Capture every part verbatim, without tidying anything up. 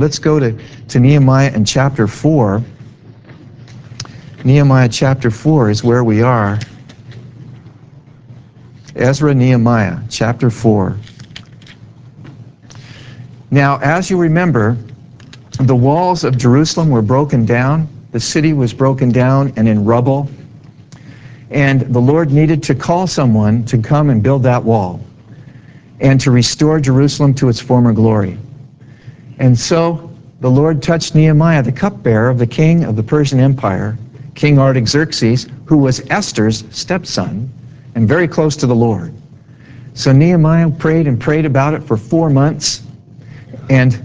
let's go to, to Nehemiah in chapter four. Nehemiah chapter four is where we are. Ezra, Nehemiah, chapter four. Now, as you remember, the walls of Jerusalem were broken down. The city was broken down and in rubble. And the Lord needed to call someone to come and build that wall and to restore Jerusalem to its former glory. And so the Lord touched Nehemiah, the cupbearer of the king of the Persian Empire, King Artaxerxes, who was Esther's stepson and very close to the Lord. So Nehemiah prayed and prayed about it for four months, and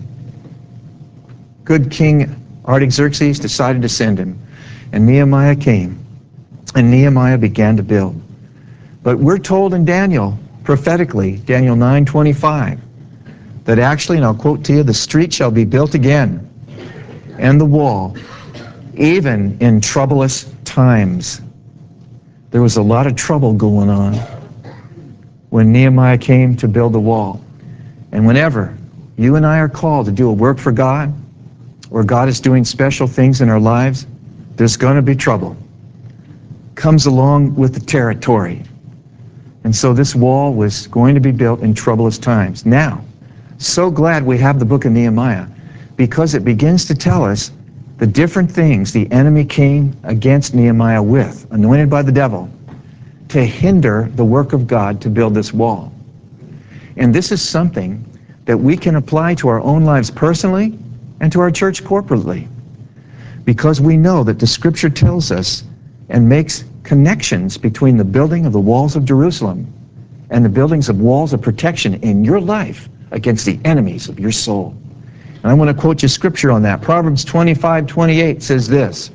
good King Artaxerxes decided to send him. And Nehemiah came, and Nehemiah began to build. But we're told in Daniel, prophetically, Daniel nine twenty-five, that actually, and I'll quote to you, the street shall be built again, and the wall, even in troublous times. There was a lot of trouble going on when Nehemiah came to build the wall. And whenever you and I are called to do a work for God, or God is doing special things in our lives, there's going to be trouble. Comes along with the territory. And so this wall was going to be built in troublous times. Now, so glad we have the book of Nehemiah, because it begins to tell us the different things the enemy came against Nehemiah with, anointed by the devil, to hinder the work of God to build this wall. And this is something that we can apply to our own lives personally and to our church corporately, because we know that the Scripture tells us and makes connections between the building of the walls of Jerusalem and the buildings of walls of protection in your life against the enemies of your soul. And I want to quote you Scripture on that. Proverbs twenty-five twenty-eight says this: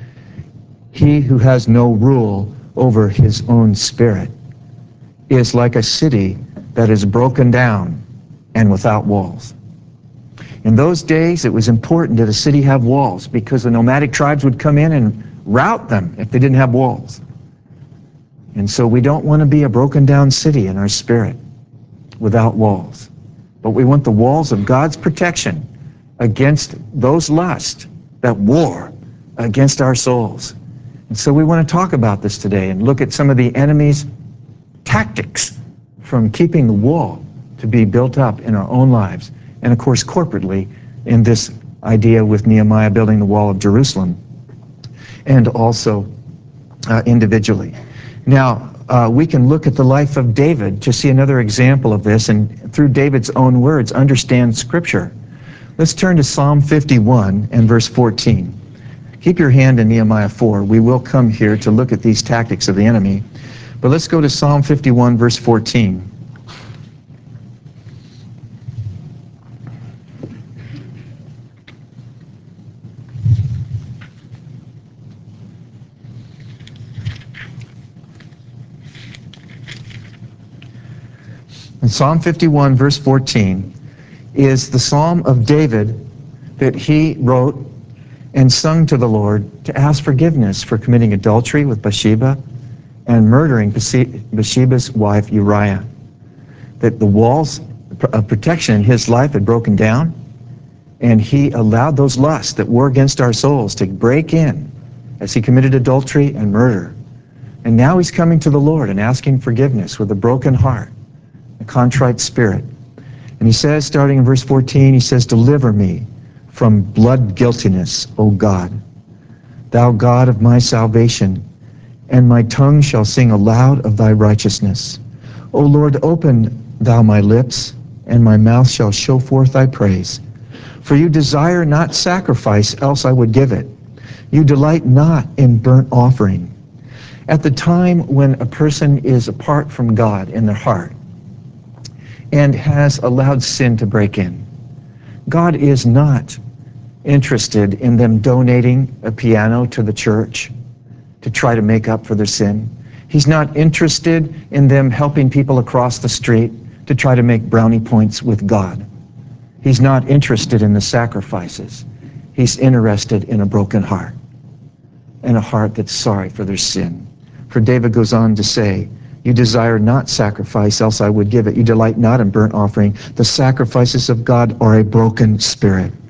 "He who has no rule over his own spirit is like a city that is broken down and without walls." In those days, it was important that a city have walls, because the nomadic tribes would come in and rout them if they didn't have walls. And so we don't want to be a broken down city in our spirit without walls. But we want the walls of God's protection against those lusts that war against our souls. And so we want to talk about this today and look at some of the enemy's tactics from keeping the wall to be built up in our own lives, and of course corporately in this idea with Nehemiah building the wall of Jerusalem, and also uh, individually. Now, uh, we can look at the life of David to see another example of this, and through David's own words, understand Scripture. Let's turn to Psalm fifty-one and verse fourteen. Keep your hand in Nehemiah four. We will come here to look at these tactics of the enemy. But let's go to Psalm fifty-one, verse fourteen. And Psalm fifty-one, verse fourteen, is the Psalm of David that he wrote and sung to the Lord to ask forgiveness for committing adultery with Bathsheba and murdering Bathsheba's wife Uriah. That the walls of protection in his life had broken down, and he allowed those lusts that war against our souls to break in as he committed adultery and murder. And now he's coming to the Lord and asking forgiveness with a broken heart, a contrite spirit. And he says, starting in verse fourteen, he says, "Deliver me from blood guiltiness, O God, thou God of my salvation, and my tongue shall sing aloud of thy righteousness. O Lord, open thou my lips, and my mouth shall show forth thy praise. For you desire not sacrifice, else I would give it. You delight not in burnt offering." At the time when a person is apart from God in their heart and has allowed sin to break in, God is not interested in them donating a piano to the church to try to make up for their sin. He's not interested in them helping people across the street to try to make brownie points with God. He's not interested in the sacrifices. He's interested in a broken heart, and a heart that's sorry for their sin. For David goes on to say, "You desire not sacrifice, else I would give it. You delight not in burnt offering. The sacrifices of God are a broken spirit,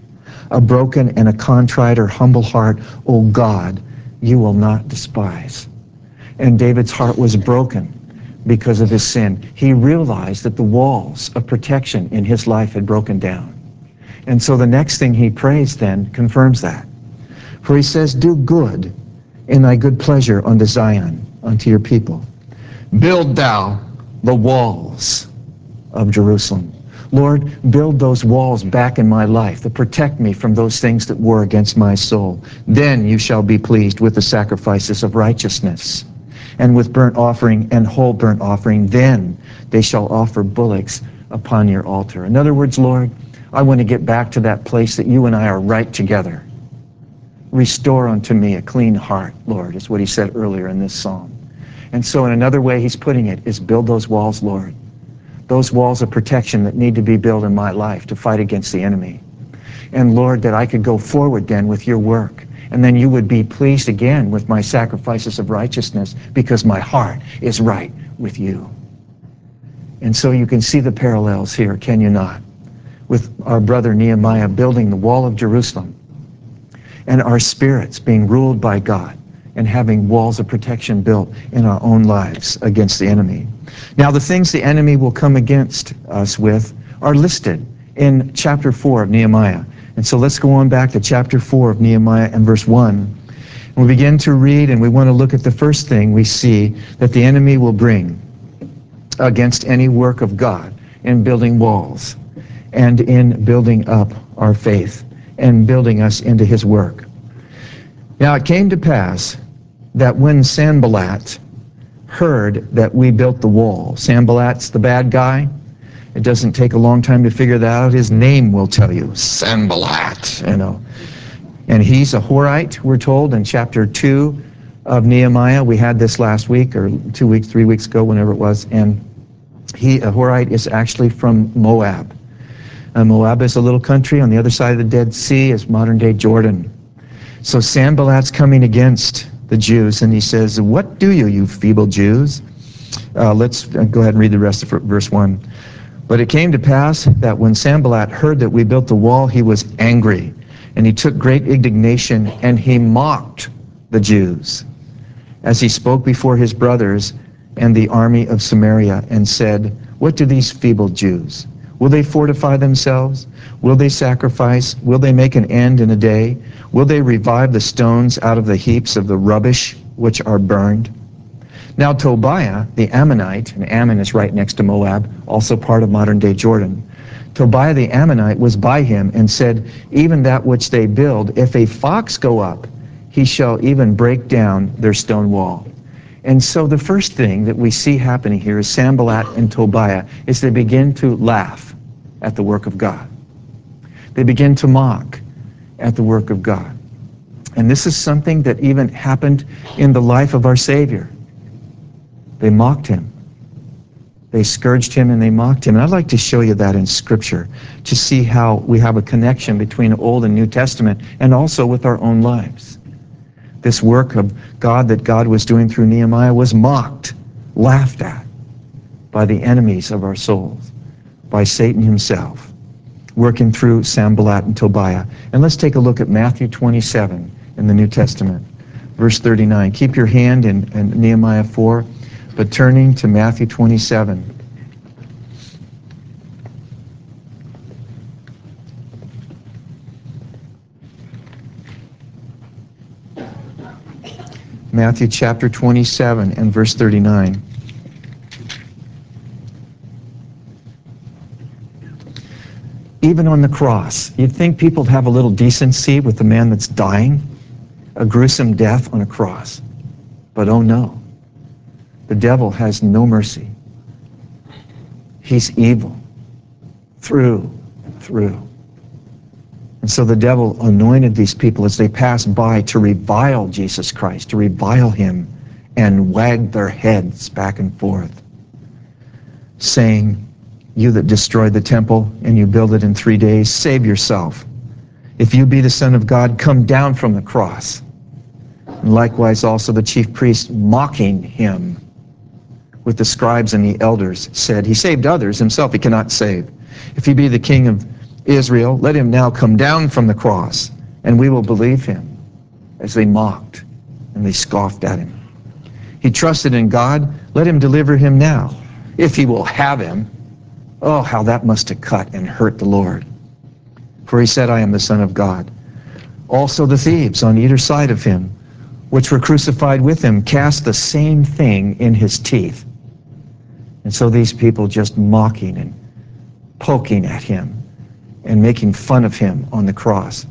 A broken and a contrite or humble heart, O God, you will not despise. And David's heart was broken because of his sin. He realized that the walls of protection in his life had broken down. And so the next thing he prays then confirms that. For he says, do good in thy good pleasure unto Zion, unto your people. Build thou the walls of Jerusalem. Lord, build those walls back in my life that protect me from those things that war against my soul. Then you shall be pleased with the sacrifices of righteousness, and with burnt offering and whole burnt offering. Then they shall offer bullocks upon your altar. In other words, Lord, I want to get back to that place that you and I are right together. Restore unto me a clean heart, Lord, is what he said earlier in this psalm. And so in another way he's putting it is build those walls, Lord. Those walls of protection that need to be built in my life to fight against the enemy. And Lord, that I could go forward then with your work. And then you would be pleased again with my sacrifices of righteousness because my heart is right with you. And so you can see the parallels here, can you not? With our brother Nehemiah building the wall of Jerusalem and our spirits being ruled by God and having walls of protection built in our own lives against the enemy. Now, the things the enemy will come against us with are listed in chapter four of Nehemiah. And so let's go on back to chapter four of Nehemiah and verse one. And we begin to read, and we want to look at the first thing we see that the enemy will bring against any work of God in building walls and in building up our faith and building us into his work. Now, it came to pass that when Sanballat heard that we built the wall, Sanballat's the bad guy. It doesn't take a long time to figure that out. His name will tell you, Sanballat, you know. And he's a Horite, we're told, in chapter two of Nehemiah. We had this last week, or two weeks, three weeks ago, whenever it was. And he, a Horite, is actually from Moab. And Moab is a little country on the other side of the Dead Sea, is modern-day Jordan. So Sanballat's coming against the Jews, and he says, what do you, you feeble Jews? Uh, let's go ahead and read the rest of verse one. But it came to pass that when Sanballat heard that we built the wall, he was angry, and he took great indignation, and he mocked the Jews as he spoke before his brothers and the army of Samaria, and said, what do these feeble Jews? Will they fortify themselves? Will they sacrifice? Will they make an end in a day? Will they revive the stones out of the heaps of the rubbish which are burned? Now Tobiah, the Ammonite, and Ammon is right next to Moab, also part of modern-day Jordan. Tobiah the Ammonite was by him and said, even that which they build, if a fox go up, he shall even break down their stone wall. And so the first thing that we see happening here is Sanballat and Tobiah is they begin to laugh at the work of God. They begin to mock at the work of God. And this is something that even happened in the life of our Savior. They mocked him. They scourged him and they mocked him. And I'd like to show you that in Scripture to see how we have a connection between Old and New Testament and also with our own lives. This work of God that God was doing through Nehemiah was mocked, laughed at by the enemies of our souls, by Satan himself, working through Sanballat and Tobiah. And let's take a look at Matthew twenty-seven in the New Testament, verse thirty-nine. Keep your hand in, in Nehemiah four, but turning to Matthew twenty-seven. Matthew chapter twenty-seven and verse thirty-nine. Even on the cross, you'd think people would have a little decency with the man that's dying, a gruesome death on a cross. But oh no, the devil has no mercy. He's evil through and through. And so the devil anointed these people as they passed by to revile Jesus Christ, to revile him, and wag their heads back and forth, saying, you that destroyed the temple and you build it in three days, save yourself. If you be the Son of God, come down from the cross. And likewise also the chief priests, mocking him with the scribes and the elders, said, he saved others, himself he cannot save. If he be the King of Israel, let him now come down from the cross, and we will believe him, as they mocked and they scoffed at him. He trusted in God, let him deliver him now, if he will have him. Oh, how that must have cut and hurt the Lord. For he said, I am the Son of God. Also the thieves on either side of him, which were crucified with him, cast the same thing in his teeth. And so these people just mocking and poking at him and making fun of him on the cross.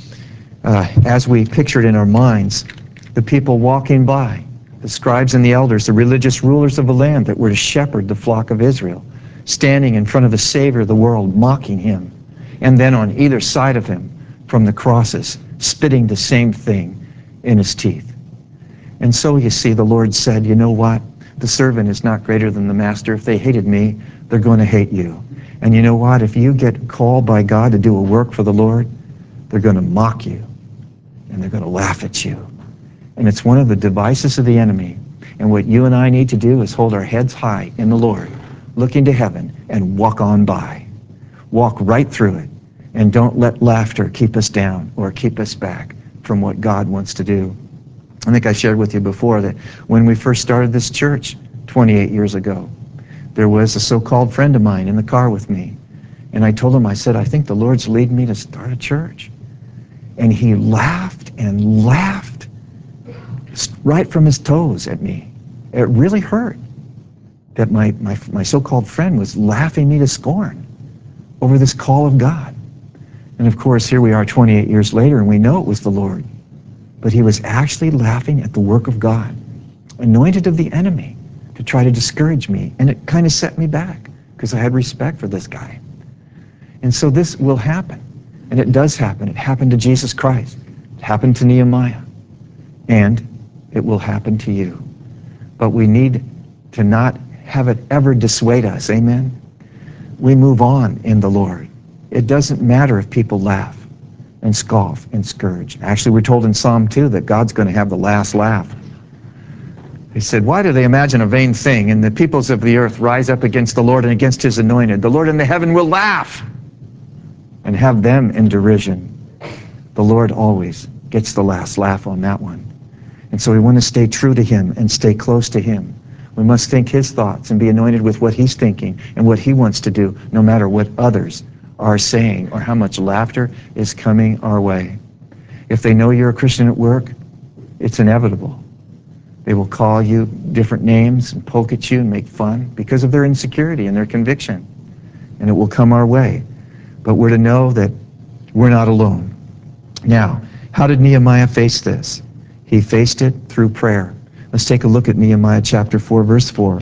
Uh, as we pictured in our minds, the people walking by, the scribes and the elders, the religious rulers of the land that were to shepherd the flock of Israel, standing in front of the Savior of the world, mocking him. And then on either side of him, from the crosses, spitting the same thing in his teeth. And so you see, the Lord said, you know what? The servant is not greater than the master. If they hated me, they're going to hate you. And you know what? If you get called by God to do a work for the Lord, they're going to mock you. And they're going to laugh at you. And it's one of the devices of the enemy. And what you and I need to do is hold our heads high in the Lord, look into heaven, and walk on by. Walk right through it. And don't let laughter keep us down or keep us back from what God wants to do. I think I shared with you before that when we first started this church twenty-eight years ago, there was a so-called friend of mine in the car with me. And I told him, I said, I think the Lord's leading me to start a church. And he laughed and laughed right from his toes at me. It really hurt that my, my, my so-called friend was laughing me to scorn over this call of God. And of course, here we are twenty-eight years later, and we know it was the Lord. But he was actually laughing at the work of God, anointed of the enemy, to try to discourage me. And it kind of set me back, because I had respect for this guy. And so this will happen. And it does happen. It happened to Jesus Christ. It happened to Nehemiah. And it will happen to you. But we need to not have it ever dissuade us. Amen? We move on in the Lord. It doesn't matter if people laugh and scoff and scourge. Actually, we're told in Psalm two that God's going to have the last laugh. He said, why do they imagine a vain thing, and the peoples of the earth rise up against the Lord and against his anointed? The Lord in the heaven will laugh and have them in derision. The Lord always gets the last laugh on that one. And so we want to stay true to him and stay close to him. We must think his thoughts and be anointed with what he's thinking and what he wants to do, no matter what others are saying or how much laughter is coming our way. If they know you're a Christian at work, it's inevitable. They will call you different names and poke at you and make fun because of their insecurity and their conviction. And it will come our way. But we're to know that we're not alone. Now, how did Nehemiah face this? He faced it through prayer. Let's take a look at Nehemiah chapter four, verse four.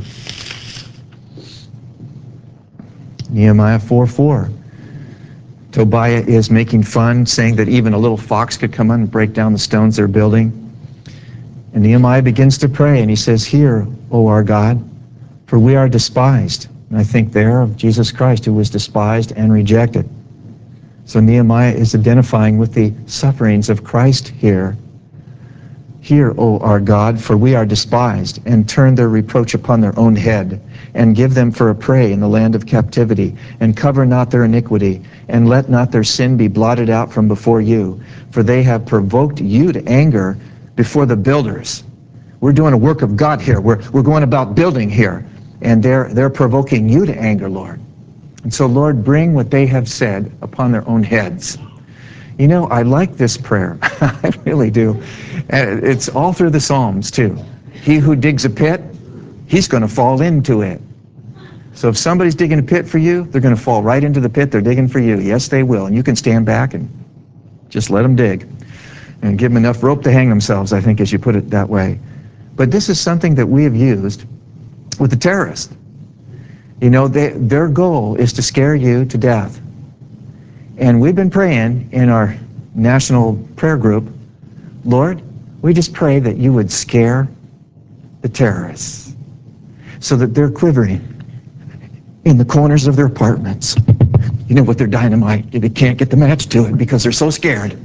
Nehemiah four four. Tobiah is making fun, saying that even a little fox could come and break down the stones they're building. And Nehemiah begins to pray, and he says, hear, O our God, for we are despised. And I think there of Jesus Christ, who was despised and rejected. So Nehemiah is identifying with the sufferings of Christ here. Hear, O our God, for we are despised, and turn their reproach upon their own head, and give them for a prey in the land of captivity, and cover not their iniquity, and let not their sin be blotted out from before you, for they have provoked you to anger before the builders. We're doing a work of God here. We're, we're going about building here, and they're, they're provoking you to anger, Lord. And so, Lord, bring what they have said upon their own heads. You know, I like this prayer. I really do. It's all through the Psalms, too. He who digs a pit, he's going to fall into it. So if somebody's digging a pit for you, they're going to fall right into the pit they're digging for you. Yes, they will. And you can stand back and just let them dig. And give them enough rope to hang themselves, I think, as you put it that way. But this is something that we have used with the terrorists. You know, they, their goal is to scare you to death. And we've been praying in our national prayer group, Lord, we just pray that you would scare the terrorists so that they're quivering in the corners of their apartments. You know, with their dynamite, they can't get the match to it because they're so scared.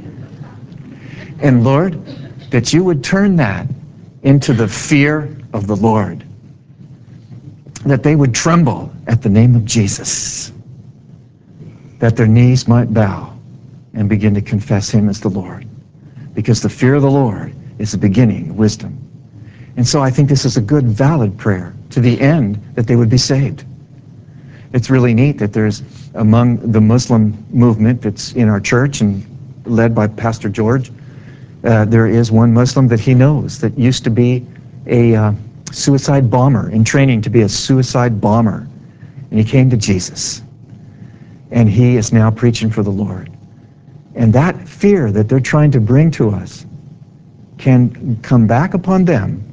And Lord, that you would turn that into the fear of the Lord, that they would tremble at the name of Jesus, that their knees might bow and begin to confess him as the Lord. Because the fear of the Lord is the beginning of wisdom. And so I think this is a good, valid prayer to the end that they would be saved. It's really neat that there's, among the Muslim movement that's in our church and led by Pastor George, uh, there is one Muslim that he knows that used to be a uh, suicide bomber, in training to be a suicide bomber. And he came to Jesus. And he is now preaching for the Lord. And that fear that they're trying to bring to us can come back upon them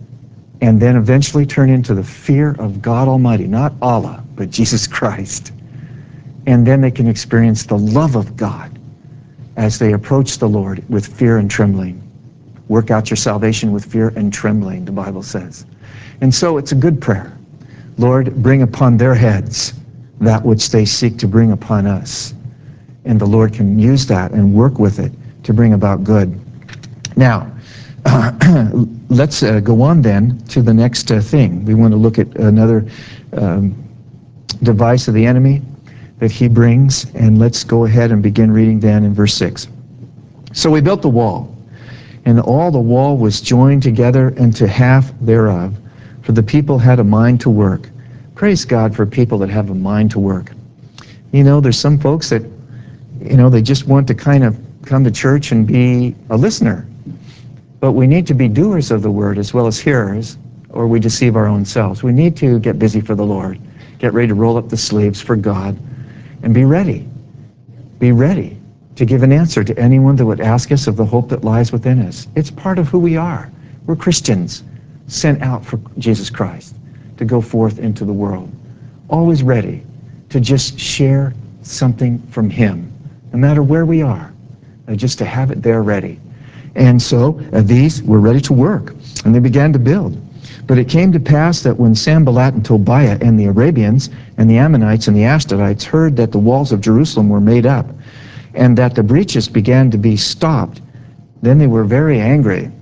and then eventually turn into the fear of God Almighty, not Allah, but Jesus Christ. And then they can experience the love of God as they approach the Lord with fear and trembling. Work out your salvation with fear and trembling, the Bible says. And so it's a good prayer. Lord, bring upon their heads that which they seek to bring upon us. And the Lord can use that and work with it to bring about good. Now, uh, let's uh, go on then to the next uh, thing. We want to look at another um, device of the enemy that he brings, and let's go ahead and begin reading then in verse six. So we built the wall, and all the wall was joined together into half thereof, for the people had a mind to work. Praise God for people that have a mind to work. You know, there's some folks that, you know, they just want to kind of come to church and be a listener. But we need to be doers of the word as well as hearers, or we deceive our own selves. We need to get busy for the Lord, get ready to roll up the sleeves for God, and be ready. Be ready to give an answer to anyone that would ask us of the hope that lies within us. It's part of who we are. We're Christians sent out for Jesus Christ to go forth into the world, always ready to just share something from him, no matter where we are, uh, just to have it there ready. And so uh, these were ready to work, and they began to build. But it came to pass that when Sanballat and Tobiah and the Arabians and the Ammonites and the Ashdodites heard that the walls of Jerusalem were made up, and that the breaches began to be stopped, then they were very angry.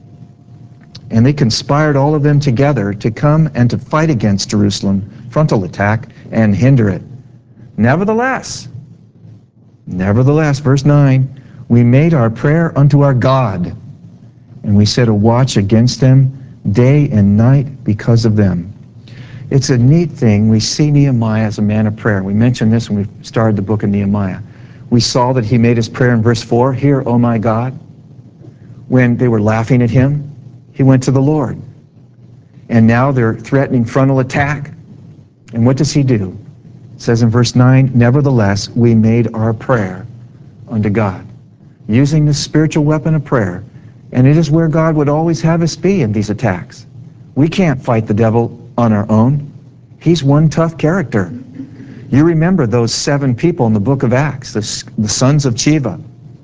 And they conspired all of them together to come and to fight against Jerusalem, frontal attack, and hinder it. Nevertheless, nevertheless, verse nine, we made our prayer unto our God, and we set a watch against them day and night because of them. It's a neat thing. We see Nehemiah as a man of prayer. We mentioned this when we started the book of Nehemiah. We saw that he made his prayer in verse four, "Hear, O my God." When they were laughing at him, he went to the Lord. And now they're threatening frontal attack. And what does he do? It says in verse nine, nevertheless, we made our prayer unto God, using the spiritual weapon of prayer. And it is where God would always have us be in these attacks. We can't fight the devil on our own. He's one tough character. You remember those seven people in the book of Acts, the, the sons of Sceva,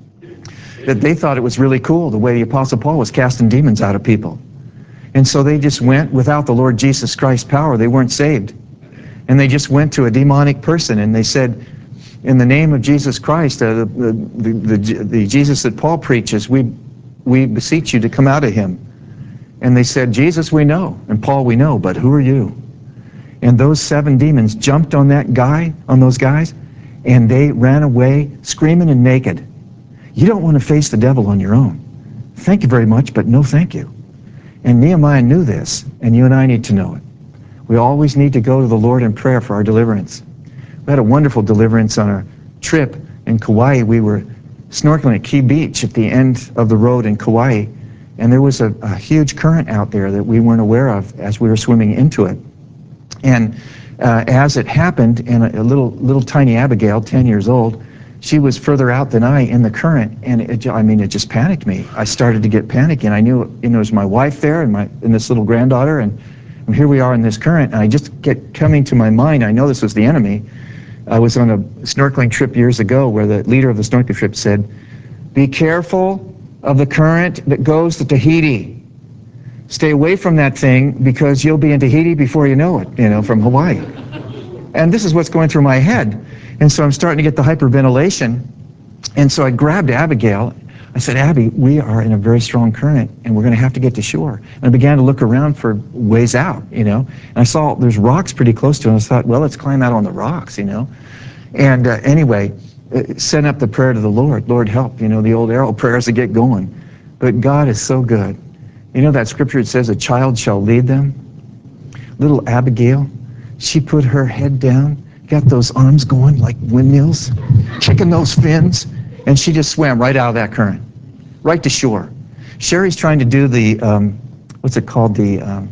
that they thought it was really cool the way the Apostle Paul was casting demons out of people. And so they just went without the Lord Jesus Christ's power. They weren't saved. And they just went to a demonic person and they said, in the name of Jesus Christ, uh, the, the, the, the, the Jesus that Paul preaches, we, we beseech you to come out of him. And they said, Jesus we know, and Paul we know, but who are you? And those seven demons jumped on that guy, on those guys, and they ran away screaming and naked. You don't want to face the devil on your own. Thank you very much, but no thank you. And Nehemiah knew this, and you and I need to know it. We always need to go to the Lord in prayer for our deliverance. We had a wonderful deliverance on our trip in Kauai. We were snorkeling at Key Beach at the end of the road in Kauai, and there was a, a huge current out there that we weren't aware of as we were swimming into it. And uh, as it happened, and a, a little little tiny Abigail, ten years old, she was further out than I in the current, and it, I mean, it just panicked me. I started to get panicky, and I knew, you know, it was my wife there and my and this little granddaughter, and, and here we are in this current, and I just get coming to my mind, I know this was the enemy. I was on a snorkeling trip years ago where the leader of the snorkeling trip said, be careful of the current that goes to Tahiti. Stay away from that thing because you'll be in Tahiti before you know it, you know, from Hawaii. And this is what's going through my head. And so I'm starting to get the hyperventilation. And so I grabbed Abigail. I said, Abby, we are in a very strong current, and we're going to have to get to shore. And I began to look around for ways out, you know. And I saw there's rocks pretty close to it. And I thought, well, let's climb out on the rocks, you know. And uh, anyway, uh, sent up the prayer to the Lord, Lord help, you know, the old arrow prayers to get going. But God is so good. You know that scripture, it says a child shall lead them? Little Abigail, she put her head down, got those arms going like windmills, kicking those fins, and she just swam right out of that current, right to shore. Sherry's trying to do the, um, what's it called, the, um,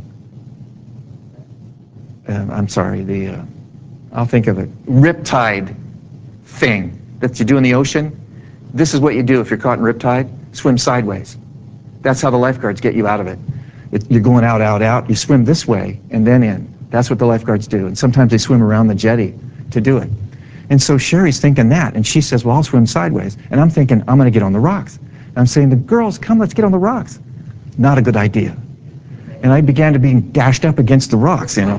uh, I'm sorry, the, uh, I'll think of it, riptide thing that you do in the ocean. This is what you do if you're caught in riptide, swim sideways. That's how the lifeguards get you out of it. it. You're going out, out, out, you swim this way and then in. That's what the lifeguards do. And sometimes they swim around the jetty to do it. And so Sherry's thinking that, and she says, well, I'll swim sideways. And I'm thinking, I'm going to get on the rocks. And I'm saying, the girls, come, let's get on the rocks. Not a good idea. And I began to be dashed up against the rocks, you know.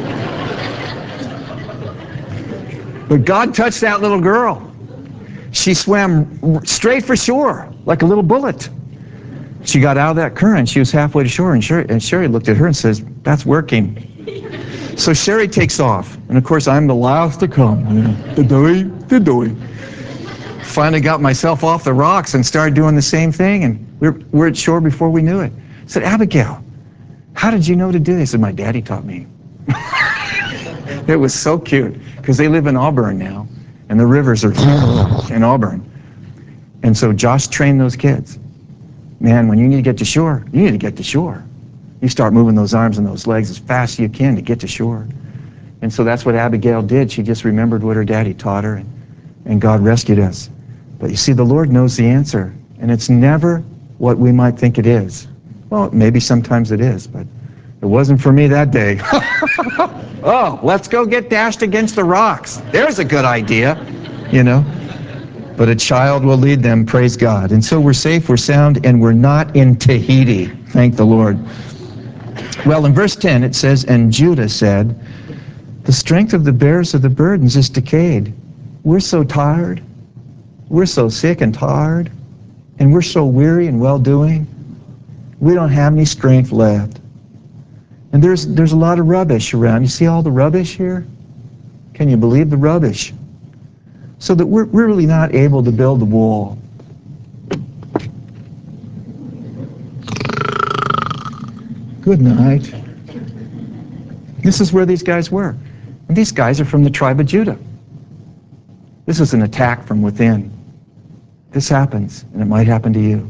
But God touched that little girl. She swam straight for shore, like a little bullet. She got out of that current. She was halfway to shore, and Sherry, and Sherry looked at her and says, that's working. So Sherry takes off. And of course, I'm the last to come. The doy, the doy. Finally got myself off the rocks and started doing the same thing, and we're, we're at shore before we knew it. I said, Abigail, how did you know to do this? He said, my daddy taught me. It was so cute, because they live in Auburn now, and the rivers are in Auburn. And so Josh trained those kids. Man, when you need to get to shore, you need to get to shore. You start moving those arms and those legs as fast as you can to get to shore. And so that's what Abigail did. She just remembered what her daddy taught her, and, and God rescued us. But you see, the Lord knows the answer, and it's never what we might think it is. Well, maybe sometimes it is, but it wasn't for me that day. Oh, let's go get dashed against the rocks. There's a good idea, you know. But a child will lead them, praise God. And so we're safe, we're sound, and we're not in Tahiti. Thank the Lord. Well, in verse ten it says, and Judah said, the strength of the bearers of the burdens is decayed. We're so tired. We're so sick and tired. And we're so weary and well-doing. We don't have any strength left. And there's, there's a lot of rubbish around. You see all the rubbish here? Can you believe the rubbish? So that we're, we're really not able to build the wall. Good night. This is where these guys were. And these guys are from the tribe of Judah. This is an attack from within. This happens, and it might happen to you.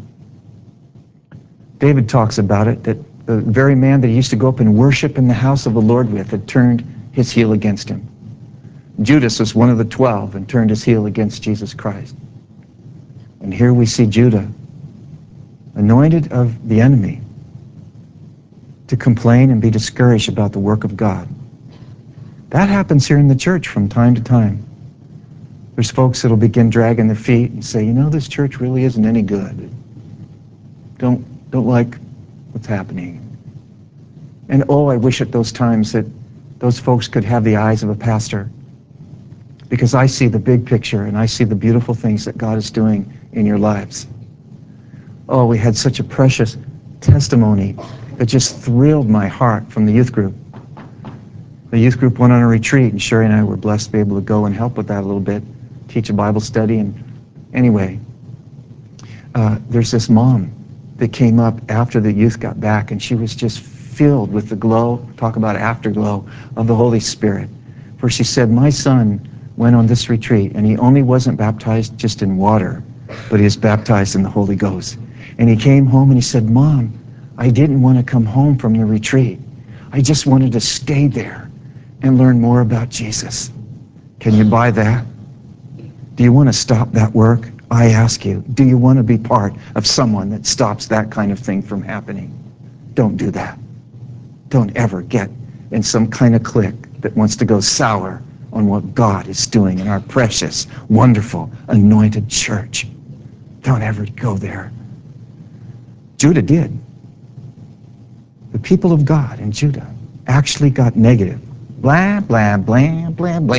David talks about it, that the very man that he used to go up and worship in the house of the Lord with had turned his heel against him. Judas was one of the twelve and turned his heel against Jesus Christ. And here we see Judah, anointed of the enemy, to complain and be discouraged about the work of God. That happens here in the church from time to time. There's folks that'll begin dragging their feet and say, you know, this church really isn't any good. Don't, don't like what's happening. And oh, I wish at those times that those folks could have the eyes of a pastor, because I see the big picture and I see the beautiful things that God is doing in your lives. Oh, we had such a precious testimony that just thrilled my heart from the youth group. The youth group went on a retreat, and Sherry and I were blessed to be able to go and help with that a little bit, teach a Bible study. And anyway, uh, there's this mom that came up after the youth got back, and she was just filled with the glow, talk about afterglow, of the Holy Spirit. For she said, my son went on this retreat, and he only wasn't baptized just in water, but he was baptized in the Holy Ghost. And he came home and he said, Mom, I didn't want to come home from the retreat. I just wanted to stay there and learn more about Jesus. Can you buy that? Do you want to stop that work? I ask you, do you want to be part of someone that stops that kind of thing from happening? Don't do that. Don't ever get in some kind of clique that wants to go sour on what God is doing in our precious, wonderful, anointed church. Don't ever go there. Judah did. The people of God in Judah actually got negative. Blah, blah, blah, blah, blah.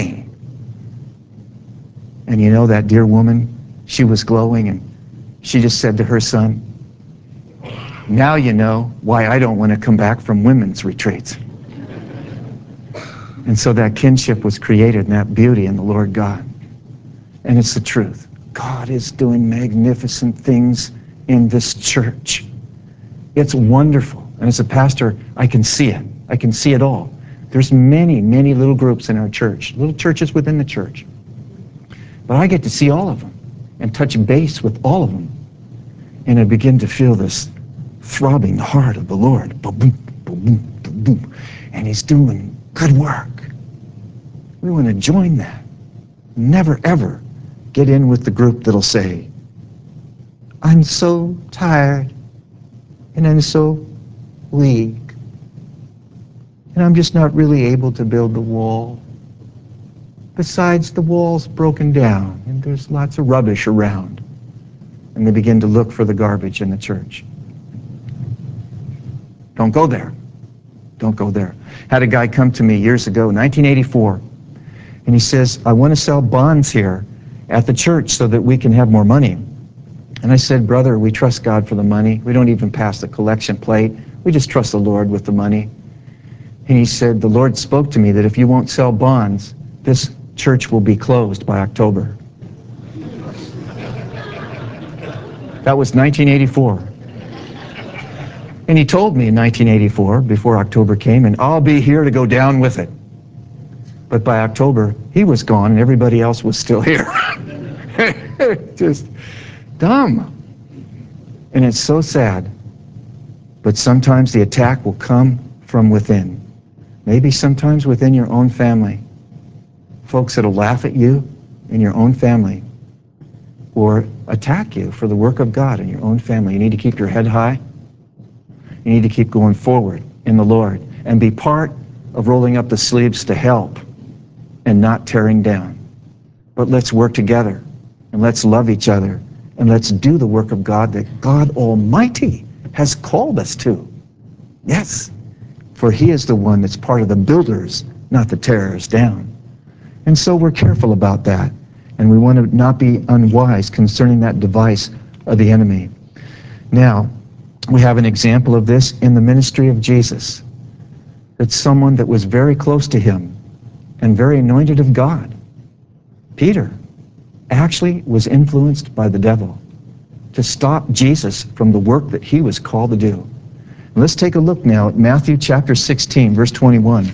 And you know that dear woman, she was glowing, and she just said to her son, now you know why I don't want to come back from women's retreats. And so that kinship was created, and that beauty in the Lord God. And it's the truth. God is doing magnificent things in this church. It's wonderful. And as a pastor, I can see it. I can see it all. There's many, many little groups in our church, little churches within the church. But I get to see all of them and touch base with all of them. And I begin to feel this throbbing heart of the Lord. Boom, boom, boom, boom, boom. And he's doing good work. We want to join that. Never, ever get in with the group that'll say, I'm so tired and I'm so weak and I'm just not really able to build the wall. Besides, the wall's broken down and there's lots of rubbish around. And they begin to look for the garbage in the church. Don't go there. Don't go there. Had a guy come to me years ago, nineteen eighty-four, and he says, I want to sell bonds here at the church so that we can have more money. And I said, brother, we trust God for the money. We don't even pass the collection plate. We just trust the Lord with the money. And he said, the Lord spoke to me that if you won't sell bonds, this church will be closed by October. That was nineteen eighty-four. And he told me in nineteen eighty-four, before October came, and I'll be here to go down with it. But by October, he was gone and everybody else was still here. Just dumb. And it's so sad. But sometimes the attack will come from within. Maybe sometimes within your own family. Folks that'll laugh at you in your own family or attack you for the work of God in your own family. You need to keep your head high. You need to keep going forward in the Lord and be part of rolling up the sleeves to help and not tearing down. But let's work together and let's love each other and let's do the work of God that God Almighty has called us to. Yes, for He is the one that's part of the builders, not the tearers down. And so we're careful about that. And we want to not be unwise concerning that device of the enemy. Now, we have an example of this in the ministry of Jesus. It's someone that was very close to Him and very anointed of God. Peter actually was influenced by the devil to stop Jesus from the work that he was called to do. Let's take a look now at Matthew chapter sixteen, verse twenty-one.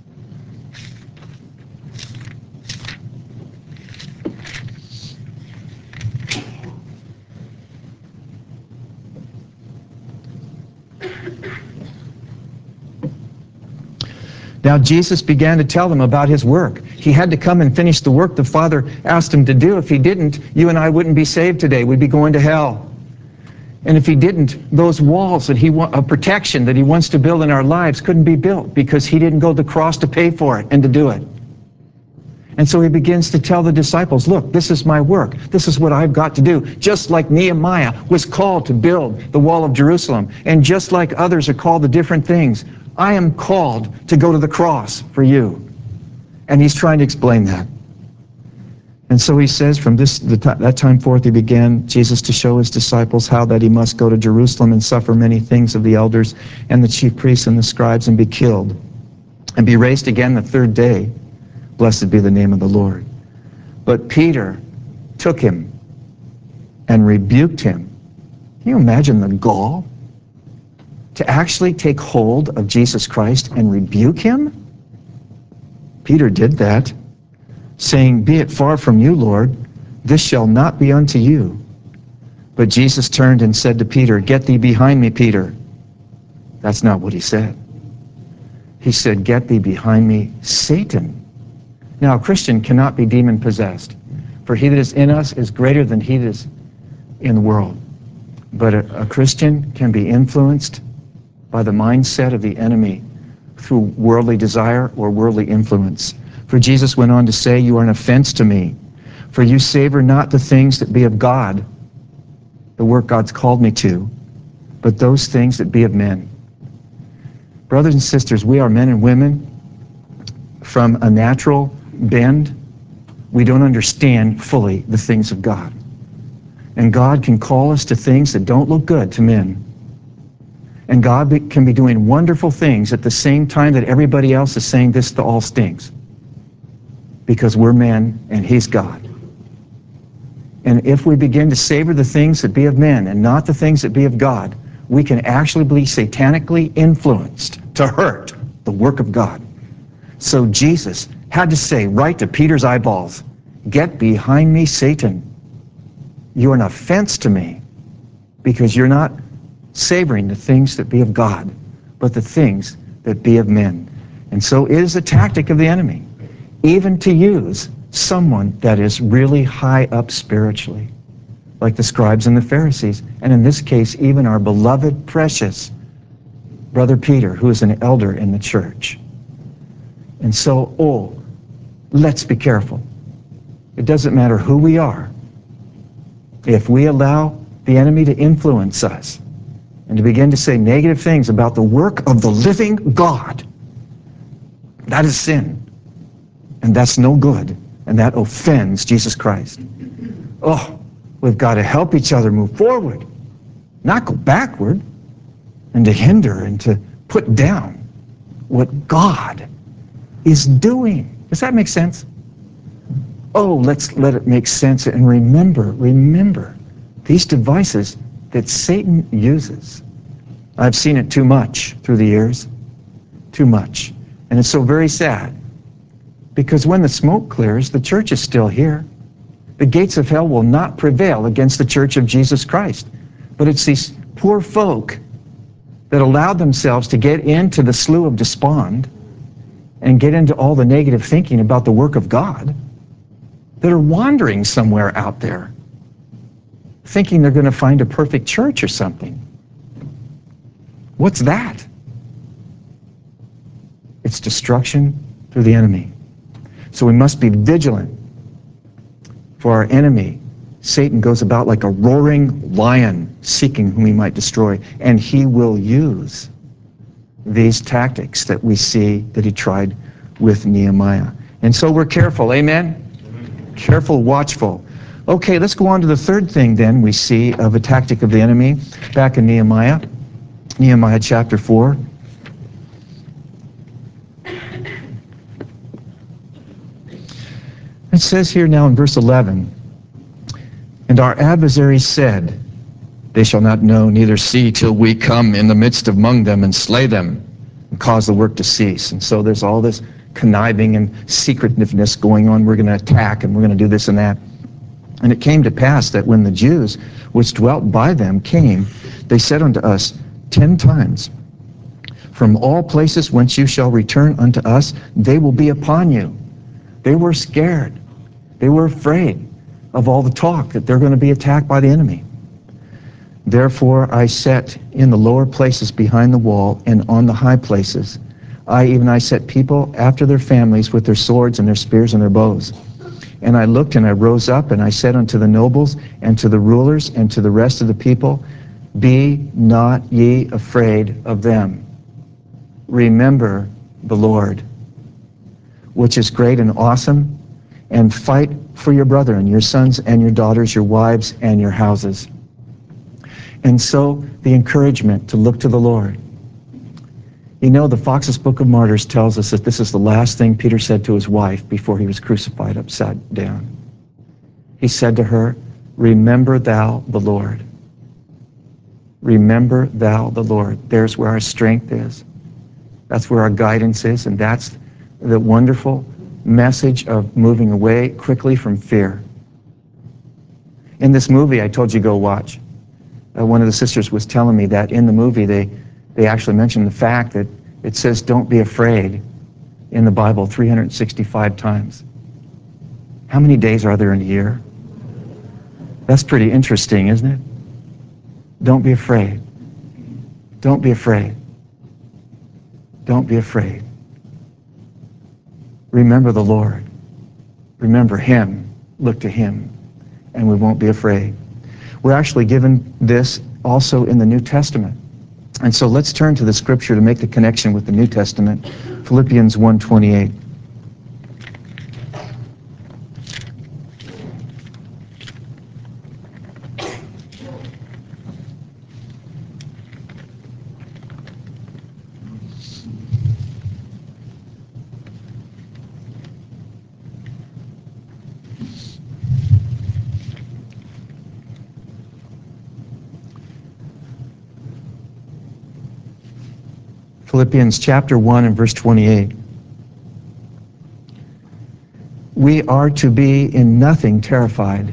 Now Jesus began to tell them about His work. He had to come and finish the work the Father asked Him to do. If He didn't, you and I wouldn't be saved today. We'd be going to hell. And if He didn't, those walls that He wa- of protection that He wants to build in our lives couldn't be built because He didn't go to the cross to pay for it and to do it. And so He begins to tell the disciples, look, this is my work. This is what I've got to do. Just like Nehemiah was called to build the wall of Jerusalem, and just like others are called to different things, I am called to go to the cross for you. And He's trying to explain that. And so He says, from this the t- that time forth He began, Jesus, to show His disciples how that He must go to Jerusalem and suffer many things of the elders and the chief priests and the scribes and be killed and be raised again the third day. Blessed be the name of the Lord. But Peter took Him and rebuked Him. Can you imagine the gall? To actually take hold of Jesus Christ and rebuke Him? Peter did that, saying, be it far from you, Lord, this shall not be unto you. But Jesus turned and said to Peter, get thee behind me, Peter. That's not what He said. He said, get thee behind me, Satan. Now, a Christian cannot be demon-possessed, for he that is in us is greater than he that is in the world. But a, a Christian can be influenced by the mindset of the enemy through worldly desire or worldly influence. For Jesus went on to say, you are an offense to me, for you savor not the things that be of God, the work God's called me to, but those things that be of men. Brothers and sisters, we are men and women from a natural bend. We don't understand fully the things of God. And God can call us to things that don't look good to men. And God be, can be doing wonderful things at the same time that everybody else is saying this to all stinks. Because we're men and He's God. And if we begin to savor the things that be of men and not the things that be of God, we can actually be satanically influenced to hurt the work of God. So Jesus had to say right to Peter's eyeballs, "Get behind me, Satan. You're an offense to me because you're not savoring the things that be of God, but the things that be of men." And so it is a tactic of the enemy, even to use someone that is really high up spiritually, like the scribes and the Pharisees, and in this case, even our beloved, precious Brother Peter, who is an elder in the church. And so, oh, let's be careful. It doesn't matter who we are. If we allow the enemy to influence us and to begin to say negative things about the work of the living God, that is sin. And that's no good. And that offends Jesus Christ. Oh, we've got to help each other move forward, not go backward, and to hinder and to put down what God is doing. Does that make sense? Oh, let's let it make sense. And remember, remember, these devices that Satan uses. I've seen it too much through the years. Too much. And it's so very sad. Because when the smoke clears, the church is still here. The gates of hell will not prevail against the church of Jesus Christ. But it's these poor folk that allowed themselves to get into the slough of despond and get into all the negative thinking about the work of God that are wandering somewhere out there, thinking they're going to find a perfect church or something. What's that? It's destruction through the enemy. So we must be vigilant, for our enemy, Satan, goes about like a roaring lion seeking whom he might destroy, and he will use these tactics that we see that he tried with Nehemiah. And so we're careful, amen? Amen. Careful, watchful. Okay, let's go on to the third thing then we see of a tactic of the enemy back in Nehemiah, Nehemiah chapter four. It says here now in verse eleven, "And our adversaries said, They shall not know, neither see, till we come in the midst of among them and slay them and cause the work to cease." And so there's all this conniving and secretiveness going on. We're going to attack and we're going to do this and that. And it came to pass that when the Jews which dwelt by them came, they said unto us ten times, "From all places whence you shall return unto us, they will be upon you." They were scared. They were afraid of all the talk that they're going to be attacked by the enemy. "Therefore I set in the lower places behind the wall and on the high places. I, even I set people after their families with their swords and their spears and their bows. And I looked and I rose up and I said unto the nobles and to the rulers and to the rest of the people, Be not ye afraid of them. Remember the Lord, which is great and awesome, and fight for your brethren, your sons and your daughters, your wives and your houses." And so the encouragement to look to the Lord. You know, the Fox's Book of Martyrs tells us that this is the last thing Peter said to his wife before he was crucified upside down. He said to her, "Remember thou the Lord." Remember thou the Lord. There's where our strength is. That's where our guidance is, and that's the wonderful message of moving away quickly from fear. In this movie I told you go watch, uh, one of the sisters was telling me that in the movie they, they actually mentioned the fact that it says don't be afraid in the Bible three hundred sixty-five times. How many days are there in a year? That's pretty interesting, isn't it? Don't be afraid. Don't be afraid. Don't be afraid. Remember the Lord. Remember Him. Look to Him, and we won't be afraid. We're actually given this also in the New Testament. And so let's turn to the scripture to make the connection with the New Testament. Philippians one twenty-eight. Philippians chapter one and verse twenty-eight. We are to be in nothing terrified.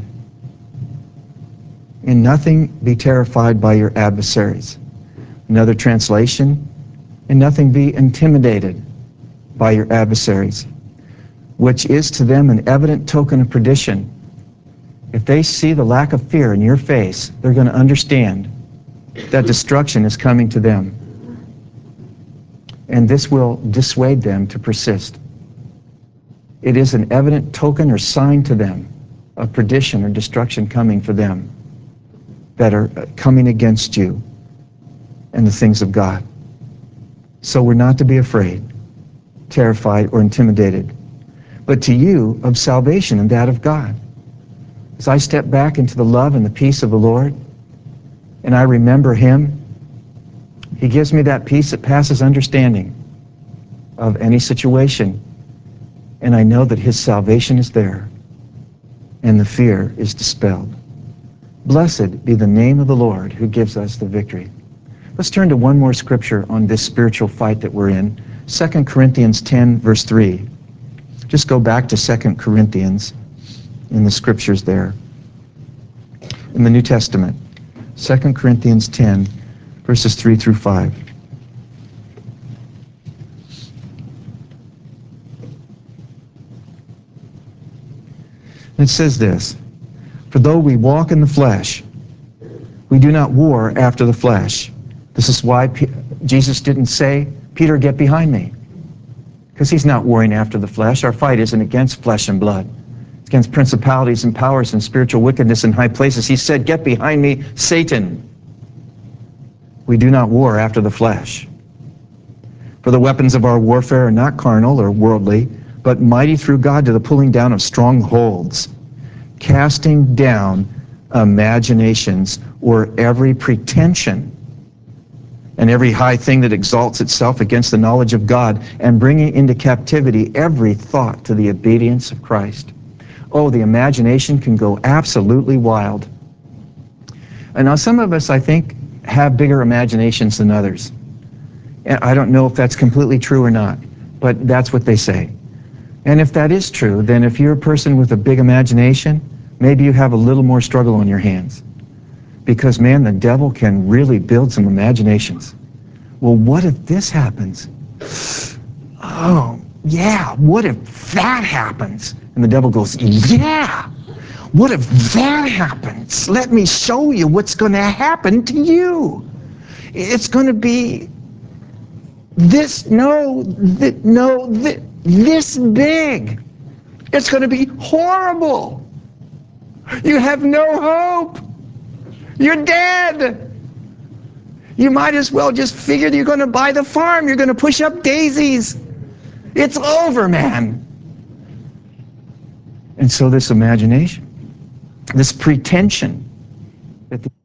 In nothing be terrified by your adversaries. Another translation, in nothing be intimidated by your adversaries, which is to them an evident token of perdition. If they see the lack of fear in your face, they're going to understand that destruction is coming to them. And this will dissuade them to persist. It is an evident token or sign to them of perdition or destruction coming for them that are coming against you and the things of God. So we're not to be afraid, terrified, or intimidated, but to you of salvation and that of God. As I step back into the love and the peace of the Lord, and I remember Him, He gives me that peace that passes understanding of any situation. And I know that His salvation is there, and the fear is dispelled. Blessed be the name of the Lord who gives us the victory. Let's turn to one more scripture on this spiritual fight that we're in. Second Corinthians ten, verse three. Just go back to Second Corinthians in the scriptures there. In the New Testament. Second Corinthians ten, verses three through five. It says this, for though we walk in the flesh, we do not war after the flesh. This is why P- Jesus didn't say, Peter, get behind me. Because He's not warring after the flesh. Our fight isn't against flesh and blood. It's against principalities and powers and spiritual wickedness in high places. He said, get behind me, Satan. We do not war after the flesh. For the weapons of our warfare are not carnal or worldly, but mighty through God to the pulling down of strongholds, casting down imaginations or every pretension and every high thing that exalts itself against the knowledge of God, and bringing into captivity every thought to the obedience of Christ. Oh, the imagination can go absolutely wild. And now some of us, I think, have bigger imaginations than others. And I don't know if that's completely true or not, but that's what they say. And if that is true, then if you're a person with a big imagination, maybe you have a little more struggle on your hands. Because, man, the devil can really build some imaginations. Well, what if this happens? Oh, yeah, what if that happens? And the devil goes, yeah, what if that happens? Let me show you what's going to happen to you. It's going to be this, no, th- no, th- this big. It's going to be horrible. You have no hope. You're dead. You might as well just figure you're going to buy the farm. You're going to push up daisies. It's over, man. And so this imagination, this pretension that the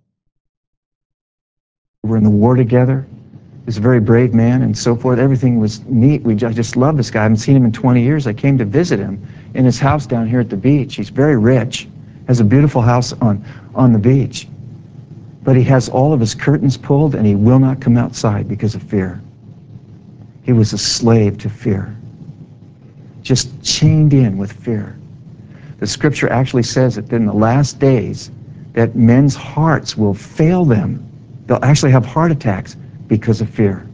we're in the war together, this very brave man and so forth, everything was neat. We, I just love this guy. I haven't seen him in twenty years. I came to visit him in his house down here at the beach. He's very rich, has a beautiful house on, on the beach. But he has all of his curtains pulled, and he will not come outside because of fear. He was a slave to fear, just chained in with fear. The scripture actually says that in the last days that men's hearts will fail them. They'll actually have heart attacks because of fear.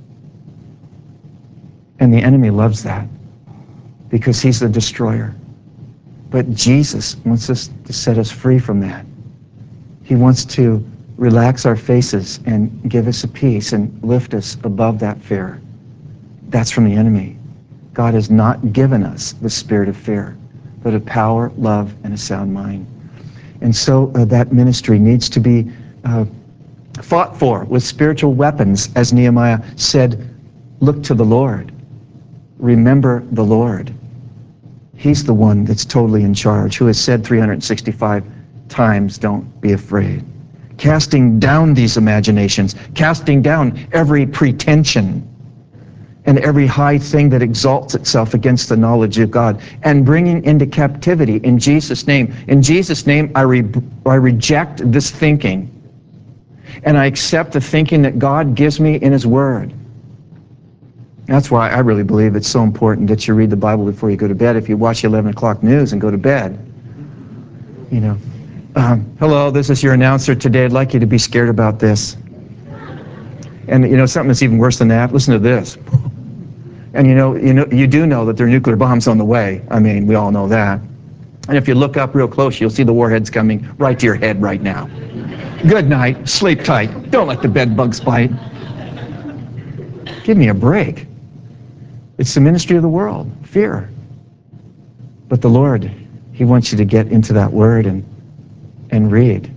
And the enemy loves that because he's the destroyer. But Jesus wants us to set us free from that. He wants to relax our faces and give us a peace and lift us above that fear. That's from the enemy. God has not given us the spirit of fear, but of power, love, and a sound mind. And so uh, that ministry needs to be uh, fought for with spiritual weapons, as Nehemiah said, look to the Lord. Remember the Lord. He's the one that's totally in charge, who has said three hundred sixty-five times, don't be afraid. Casting down these imaginations, casting down every pretension and every high thing that exalts itself against the knowledge of God, and bringing into captivity in Jesus' name. In Jesus' name, I, re- I reject this thinking, and I accept the thinking that God gives me in His Word. That's why I really believe it's so important that you read the Bible before you go to bed. If you watch the eleven o'clock news and go to bed, you know, um, hello, this is your announcer today. I'd like you to be scared about this. And you know, something that's even worse than that, listen to this. And you know, you know, you do know that there are nuclear bombs on the way. I mean, we all know that. And if you look up real close, you'll see the warheads coming right to your head right now. Good night, sleep tight. Don't let the bed bugs bite. Give me a break. It's the ministry of the world, fear. But the Lord, He wants you to get into that Word and, and read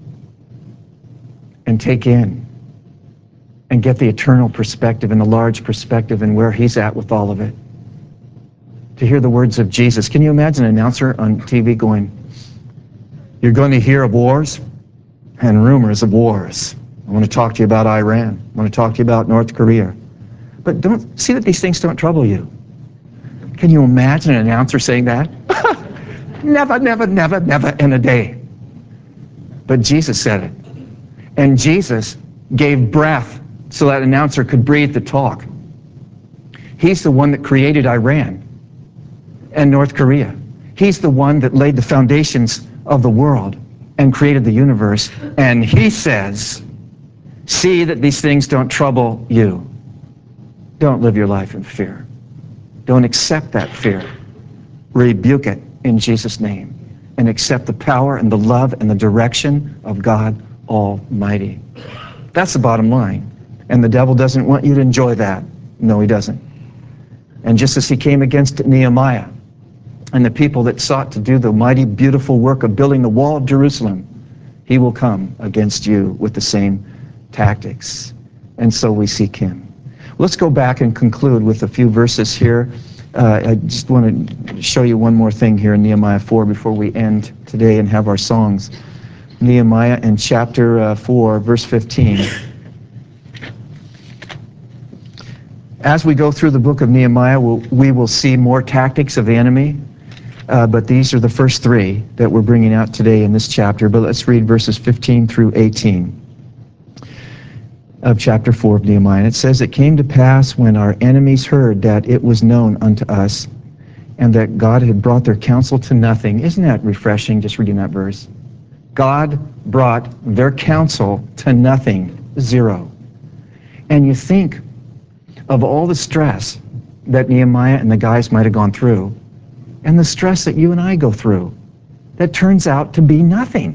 and take in and get the eternal perspective and the large perspective and where He's at with all of it. To hear the words of Jesus. Can you imagine an announcer on T V going, you're going to hear of wars and rumors of wars. I want to talk to you about Iran. I want to talk to you about North Korea. But don't see that these things don't trouble you. Can you imagine an announcer saying that? Never, never, never, never in a day. But Jesus said it. And Jesus gave breath so that announcer could breathe to talk. He's the one that created Iran and North Korea. He's the one that laid the foundations of the world and created the universe. And He says, see that these things don't trouble you. Don't live your life in fear. Don't accept that fear. Rebuke it in Jesus' name. And accept the power and the love and the direction of God Almighty. That's the bottom line. And the devil doesn't want you to enjoy that. No, he doesn't. And just as he came against Nehemiah and the people that sought to do the mighty, beautiful work of building the wall of Jerusalem, he will come against you with the same tactics. And so we seek him. Let's go back and conclude with a few verses here. Uh, I just want to show you one more thing here in Nehemiah four before we end today and have our songs. Nehemiah in chapter uh, four, verse fifteen. As we go through the book of Nehemiah, we'll, we will see more tactics of the enemy, uh, but these are the first three that we're bringing out today in this chapter. But let's read verses fifteen through eighteen. Of chapter four of Nehemiah. And it says, it came to pass when our enemies heard that it was known unto us, and that God had brought their counsel to nothing. Isn't that refreshing, just reading that verse? God brought their counsel to nothing, zero. And you think of all the stress that Nehemiah and the guys might have gone through, and the stress that you and I go through, that turns out to be nothing.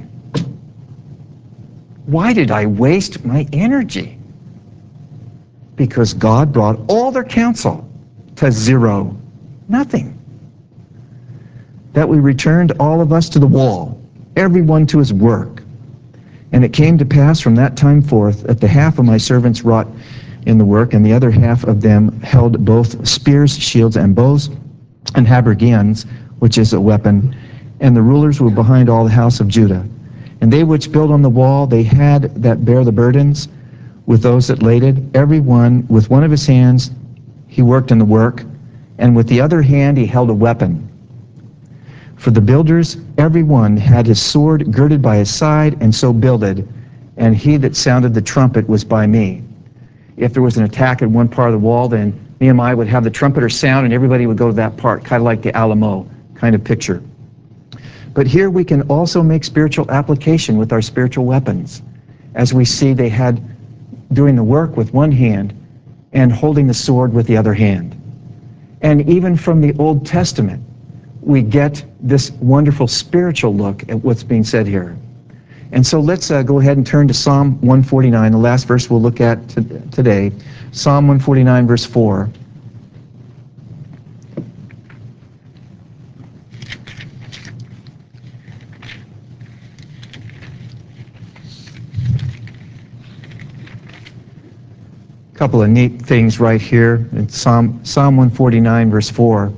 Why did I waste my energy? Because God brought all their counsel to zero, nothing. That we returned all of us to the wall, everyone to his work. And it came to pass from that time forth that the half of my servants wrought in the work, and the other half of them held both spears, shields, and bows, and habergeons, which is a weapon. And the rulers were behind all the house of Judah. And they which built on the wall, they had that bear the burdens, with those that laid it, every one with one of his hands he worked in the work, and with the other hand he held a weapon. For the builders, every one had his sword girded by his side, and so builded, and he that sounded the trumpet was by me. If there was an attack at one part of the wall, then Nehemiah would have the trumpeter sound, and everybody would go to that part, kind of like the Alamo kind of picture. But here we can also make spiritual application with our spiritual weapons, as we see they had doing the work with one hand and holding the sword with the other hand. And even from the Old Testament, we get this wonderful spiritual look at what's being said here. And so let's uh, go ahead and turn to Psalm one forty-nine, the last verse we'll look at t- today. Psalm one forty-nine, verse four. Couple of neat things right here in Psalm, Psalm one forty-nine, verse four.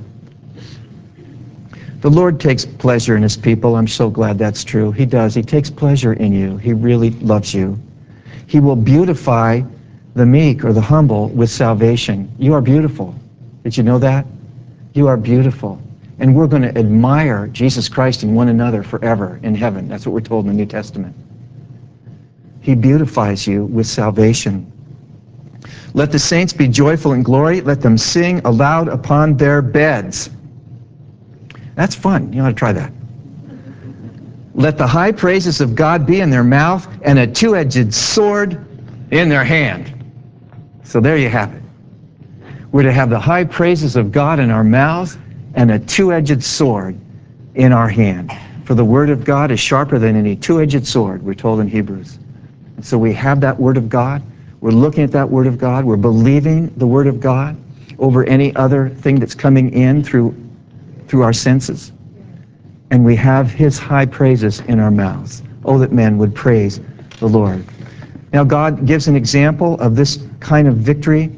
The Lord takes pleasure in his people. I'm so glad that's true. He does. He takes pleasure in you. He really loves you. He will beautify the meek or the humble with salvation. You are beautiful. Did you know that? You are beautiful. And we're going to admire Jesus Christ and one another forever in heaven. That's what we're told in the New Testament. He beautifies you with salvation. Let the saints be joyful in glory. Let them sing aloud upon their beds. That's fun. You ought to try that. Let the high praises of God be in their mouth and a two-edged sword in their hand. So there you have it. We're to have the high praises of God in our mouth and a two-edged sword in our hand. For the word of God is sharper than any two-edged sword, we're told in Hebrews. And so we have that word of God. We're looking at that word of God. We're believing the word of God over any other thing that's coming in through, through our senses. And we have his high praises in our mouths. Oh, that men would praise the Lord. Now, God gives an example of this kind of victory,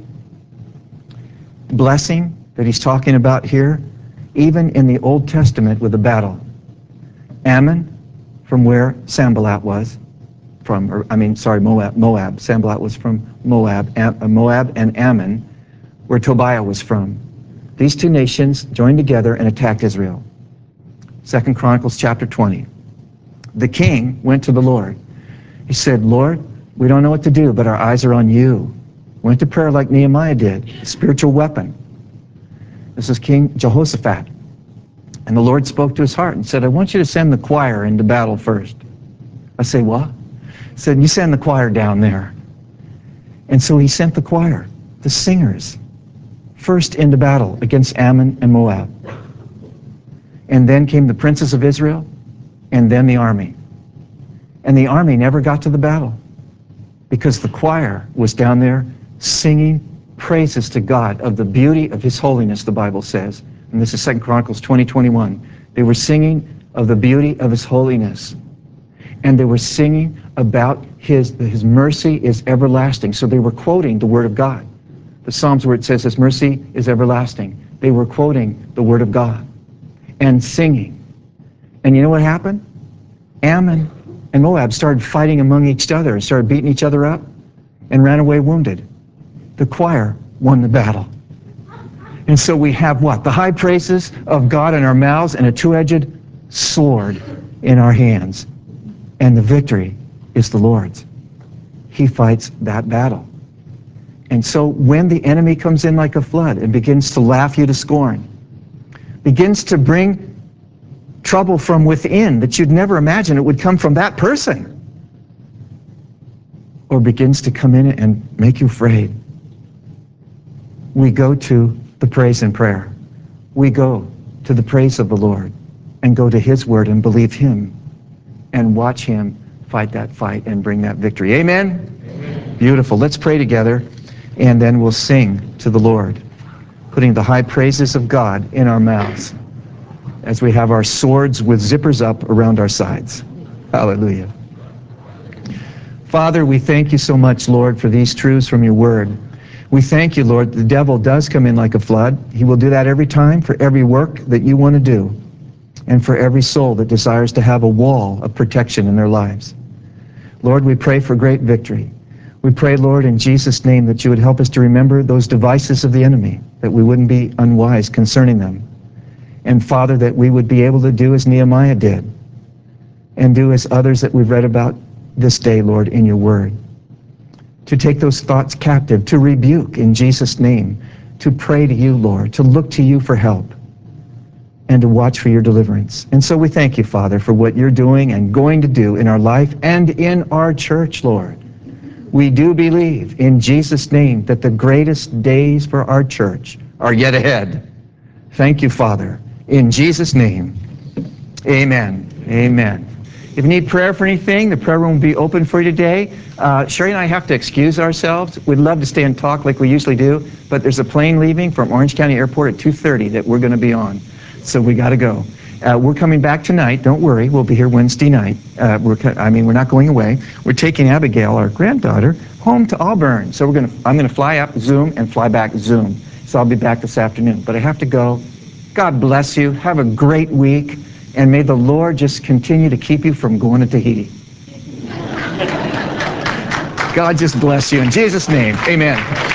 blessing that he's talking about here, even in the Old Testament with the battle. Ammon, from where Sanballat was, from, or, I mean, sorry, Moab, Moab. Sanballat was from Moab, Am, uh, Moab and Ammon, where Tobiah was from. These two nations joined together and attacked Israel. Second Chronicles chapter twenty. The king went to the Lord. He said, Lord, we don't know what to do, but our eyes are on you. Went to prayer like Nehemiah did, a spiritual weapon. This is King Jehoshaphat. And the Lord spoke to his heart and said, I want you to send the choir into battle first. I say, what? He said, you send the choir down there. And so he sent the choir, the singers, first into battle against Ammon and Moab. And then came the princes of Israel, and then the army. And the army never got to the battle because the choir was down there singing praises to God of the beauty of his holiness, the Bible says. And this is Second Chronicles twenty, twenty-one. They were singing of the beauty of his holiness. And they were singing about his, his mercy is everlasting. So they were quoting the word of God. The Psalms where it says his mercy is everlasting. They were quoting the word of God and singing. And you know what happened? Ammon and Moab started fighting among each other and started beating each other up and ran away wounded. The choir won the battle. And so we have what? The high praises of God in our mouths and a two-edged sword in our hands. And the victory is the Lord's. He fights that battle. And so when the enemy comes in like a flood and begins to laugh you to scorn, begins to bring trouble from within that you'd never imagine it would come from that person, or begins to come in and make you afraid, we go to the praise and prayer. We go to the praise of the Lord and go to his word and believe him and watch him fight that fight and bring that victory. Amen? Amen. Beautiful. Let's pray together, and then we'll sing to the Lord, putting the high praises of God in our mouths as we have our swords with zippers up around our sides. Hallelujah. Father, we thank you so much, Lord, for these truths from your word. We thank you, Lord, the devil does come in like a flood. He will do that every time for every work that you want to do and for every soul that desires to have a wall of protection in their lives. Lord, we pray for great victory. We pray, Lord, in Jesus' name that you would help us to remember those devices of the enemy, that we wouldn't be unwise concerning them. And, Father, that we would be able to do as Nehemiah did and do as others that we've read about this day, Lord, in your word. To take those thoughts captive, to rebuke in Jesus' name, to pray to you, Lord, to look to you for help, and to watch for your deliverance. And so we thank you, Father, for what you're doing and going to do in our life and in our church, Lord. We do believe in Jesus' name that the greatest days for our church are yet ahead. Thank you, Father. In Jesus' name, amen. Amen. If you need prayer for anything, the prayer room will be open for you today. Uh, Sherry and I have to excuse ourselves. We'd love to stay and talk like we usually do, but there's a plane leaving from Orange County Airport at two thirty that we're going to be on. So we got to go. Uh, we're coming back tonight. Don't worry. We'll be here Wednesday night. Uh, we're, I mean, we're not going away. We're taking Abigail, our granddaughter, home to Auburn. So we're going to, I'm going to fly up Zoom and fly back Zoom. So I'll be back this afternoon. But I have to go. God bless you. Have a great week. And may the Lord just continue to keep you from going to Tahiti. God just bless you. In Jesus' name, amen.